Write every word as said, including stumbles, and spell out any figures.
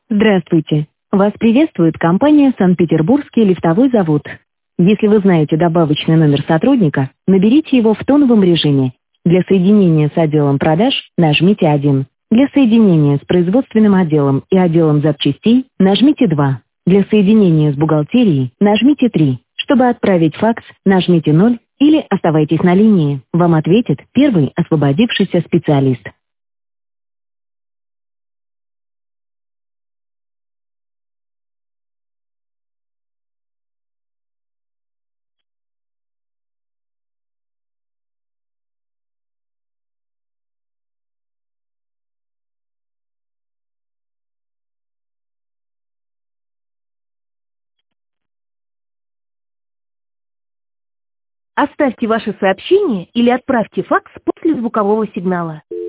Здравствуйте! Вас приветствует компания «Санкт-Петербургский лифтовой завод». Если вы знаете добавочный номер сотрудника, наберите его в тоновом режиме. Для соединения с отделом продаж нажмите один. Для соединения с производственным отделом и отделом запчастей нажмите два. Для соединения с бухгалтерией нажмите три. Чтобы отправить факс, нажмите ноль или оставайтесь на линии. Вам ответит первый освободившийся специалист. Оставьте ваше сообщение или отправьте факс после звукового сигнала.